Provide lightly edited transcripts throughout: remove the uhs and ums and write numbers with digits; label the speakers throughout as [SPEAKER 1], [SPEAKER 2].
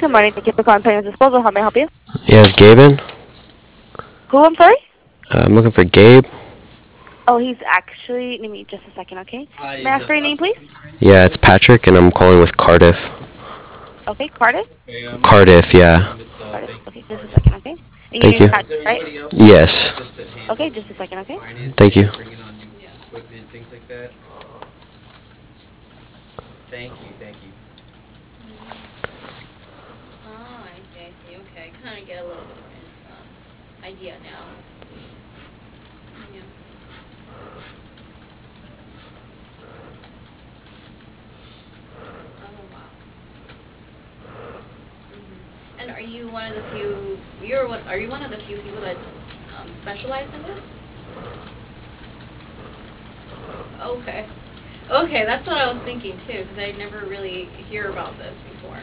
[SPEAKER 1] Good morning. Thank you for calling Payment Disposal. How may I help you?
[SPEAKER 2] Yeah, is Gabe in?
[SPEAKER 1] Who, I'm sorry?
[SPEAKER 2] I'm looking for Gabe.
[SPEAKER 1] Oh, he's actually, give me just a second, okay? May I ask for your name, please?
[SPEAKER 2] Yeah, it's Patrick, and I'm calling with Cardiff.
[SPEAKER 1] Okay, Cardiff?
[SPEAKER 2] Cardiff, yeah.
[SPEAKER 1] Cardiff. Okay, just a second, okay? And your
[SPEAKER 2] Thank
[SPEAKER 1] name's
[SPEAKER 2] you.
[SPEAKER 1] Patrick, right?
[SPEAKER 2] Yes.
[SPEAKER 1] Okay, just a second, okay?
[SPEAKER 2] Thank you.
[SPEAKER 3] Oh, I see. Okay, kind of get a little bit of an idea now. Yeah. Oh, wow. And are you one of the few? Are you one of the few people that specialize in this? Okay. Okay, that's what I was thinking too, because I never really heard about this before.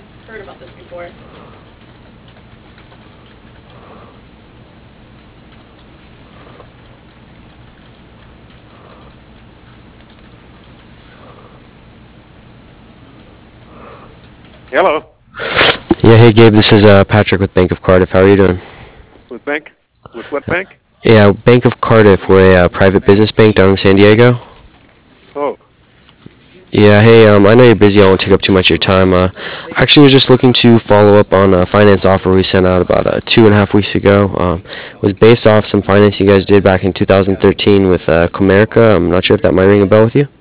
[SPEAKER 4] Hello.
[SPEAKER 2] Yeah, hey Gabe, this is Patrick with Bank of Cardiff. How are you doing?
[SPEAKER 4] With bank? With what bank?
[SPEAKER 2] Yeah, Bank of Cardiff. We're a private business bank down in San Diego.
[SPEAKER 4] Oh,
[SPEAKER 2] Yeah, hey, I know you're busy. I won't take up too much of your time. Actually, was just looking to follow up on a finance offer we sent out about 2.5 weeks ago. It was based off some financing you guys did back in 2013 with Comerica. I'm not sure if that might ring a bell with you.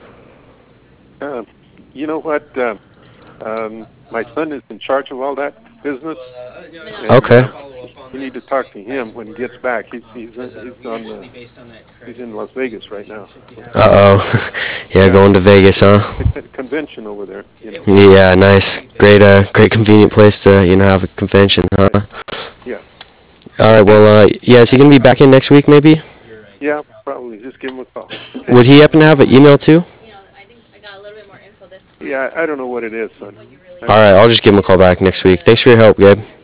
[SPEAKER 4] you know what? My son is in charge of all that business, and
[SPEAKER 2] Okay.
[SPEAKER 4] you need to talk to him when he gets back. He's in Las Vegas right now.
[SPEAKER 2] Uh-oh. Yeah, going to Vegas, huh?
[SPEAKER 4] The convention over there. You know.
[SPEAKER 2] Yeah, nice. Great convenient place to, have a convention, huh?
[SPEAKER 4] Yeah.
[SPEAKER 2] All right, well, yeah, is he going to be back in next week, maybe?
[SPEAKER 4] Yeah, probably. Just give him a call. Okay?
[SPEAKER 2] Would he happen to have an email, too?
[SPEAKER 3] I think I got a little bit more info this time.
[SPEAKER 4] Yeah, I don't know what it is, son.
[SPEAKER 2] All right, I'll just give him a call back next week. Thanks for your help, Gabe.